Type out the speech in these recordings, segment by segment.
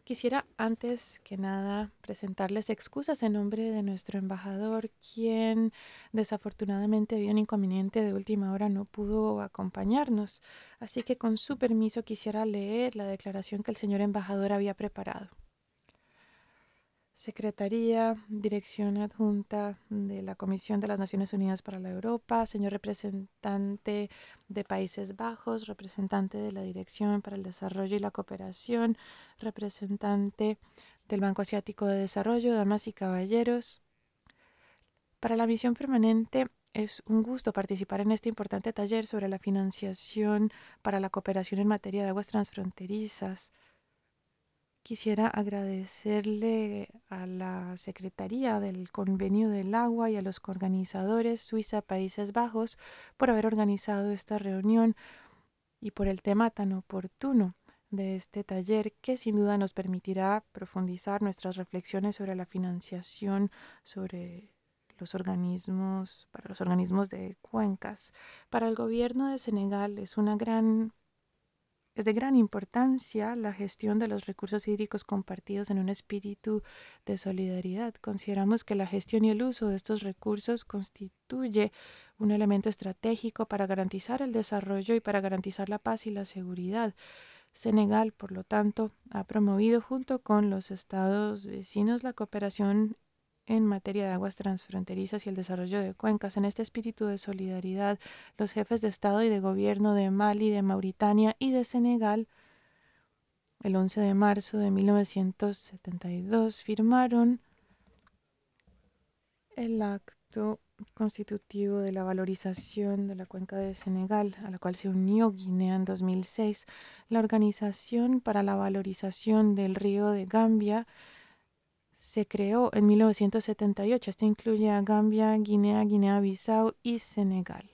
Quisiera antes que nada presentarles excusas en nombre de nuestro embajador, quien desafortunadamente debido a un inconveniente de última hora no pudo acompañarnos. Así que con su permiso quisiera leer la declaración que el señor embajador había preparado. Secretaría, Dirección Adjunta de la Comisión de las Naciones Unidas para la Europa, señor representante de Países Bajos, representante de la Dirección para el Desarrollo y la Cooperación, representante del Banco Asiático de Desarrollo, damas y caballeros. Para la misión permanente es un gusto participar en este importante taller sobre la financiación para la cooperación en materia de aguas transfronterizas. Quisiera agradecerle a la Secretaría del Convenio del Agua y a los organizadores Suiza Países Bajos por haber organizado esta reunión y por el tema tan oportuno de este taller que sin duda nos permitirá profundizar nuestras reflexiones sobre la financiación, sobre para los organismos de cuencas. Para el gobierno de Senegal es de gran importancia la gestión de los recursos hídricos compartidos en un espíritu de solidaridad. Consideramos que la gestión y el uso de estos recursos constituye un elemento estratégico para garantizar el desarrollo y para garantizar la paz y la seguridad. Senegal, por lo tanto, ha promovido junto con los estados vecinos la cooperación en materia de aguas transfronterizas y el desarrollo de cuencas. En este espíritu de solidaridad, los jefes de Estado y de Gobierno de Mali, de Mauritania y de Senegal, el 11 de marzo de 1972, firmaron el acto constitutivo de la valorización de la cuenca de Senegal, a la cual se unió Guinea en 2006. La Organización para la Valorización del Río de Gambia se creó en 1978. Este incluye a Gambia, Guinea, Guinea-Bissau y Senegal.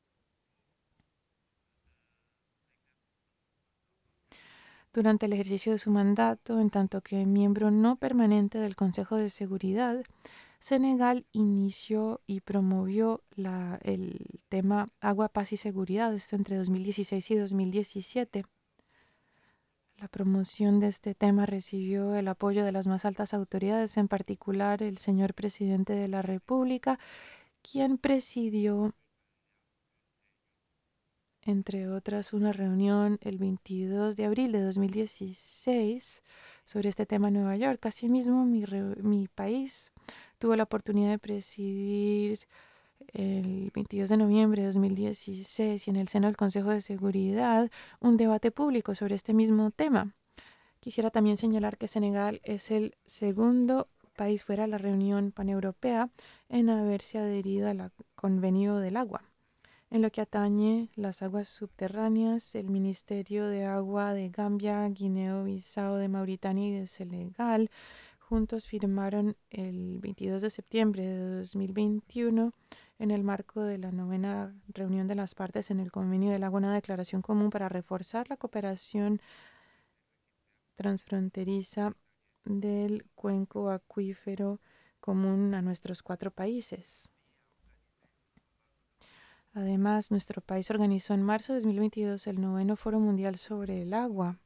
Durante el ejercicio de su mandato, en tanto que miembro no permanente del Consejo de Seguridad, Senegal inició y promovió el tema Agua, Paz y Seguridad, esto entre 2016 y 2017. La promoción de este tema recibió el apoyo de las más altas autoridades, en particular el señor presidente de la República, quien presidió, entre otras, una reunión el 22 de abril de 2016 sobre este tema en Nueva York. Asimismo, mi país tuvo la oportunidad de presidir el 22 de noviembre de 2016 y en el seno del Consejo de Seguridad un debate público sobre este mismo tema. Quisiera también señalar que Senegal es el segundo país fuera de la reunión paneuropea en haberse adherido al Convenio del Agua. En lo que atañe las aguas subterráneas, el Ministerio de Agua de Gambia, Guinea-Bissau, de Mauritania y de Senegal juntos firmaron el 22 de septiembre de 2021 en el marco de la novena reunión de las partes en el Convenio del Agua una declaración común para reforzar la cooperación transfronteriza del cuenco acuífero común a nuestros cuatro países. Además, nuestro país organizó en marzo de 2022 el noveno Foro Mundial sobre el Agua,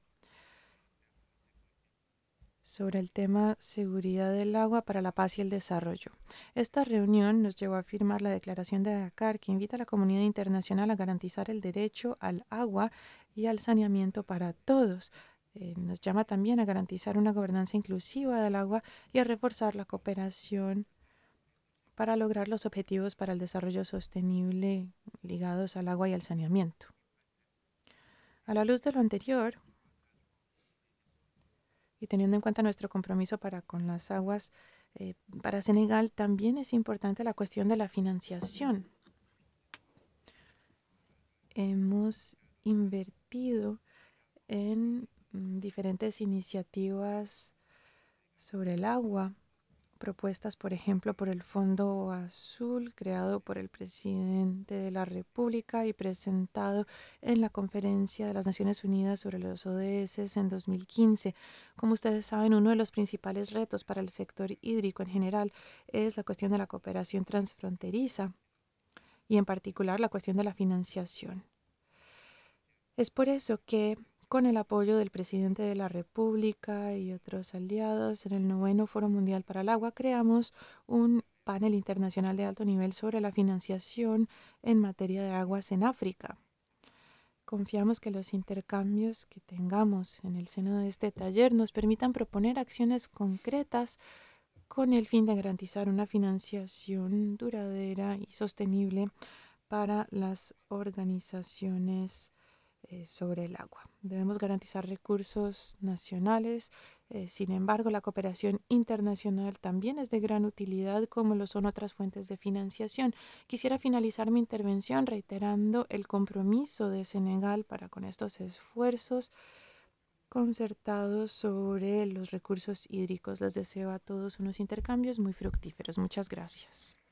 sobre el tema Seguridad del Agua para la Paz y el Desarrollo. Esta reunión nos llevó a firmar la Declaración de Dakar, que invita a la comunidad internacional a garantizar el derecho al agua y al saneamiento para todos. Nos llama también a garantizar una gobernanza inclusiva del agua y a reforzar la cooperación para lograr los objetivos para el desarrollo sostenible ligados al agua y al saneamiento. A la luz de lo anterior, y teniendo en cuenta nuestro compromiso para con las aguas, para Senegal también es importante la cuestión de la financiación. Hemos invertido en diferentes iniciativas sobre el agua, propuestas, por ejemplo, por el Fondo Azul, creado por el presidente de la República y presentado en la Conferencia de las Naciones Unidas sobre los ODS en 2015. Como ustedes saben, uno de los principales retos para el sector hídrico en general es la cuestión de la cooperación transfronteriza y en particular la cuestión de la financiación. Es por eso que Con el apoyo del presidente de la República y otros aliados, en el noveno Foro Mundial para el Agua creamos un panel internacional de alto nivel sobre la financiación en materia de aguas en África. Confiamos que los intercambios que tengamos en el seno de este taller nos permitan proponer acciones concretas con el fin de garantizar una financiación duradera y sostenible para las organizaciones sobre el agua. Debemos garantizar recursos nacionales. Sin embargo, la cooperación internacional también es de gran utilidad, como lo son otras fuentes de financiación. Quisiera finalizar mi intervención reiterando el compromiso de Senegal para con estos esfuerzos concertados sobre los recursos hídricos. Les deseo a todos unos intercambios muy fructíferos. Muchas gracias.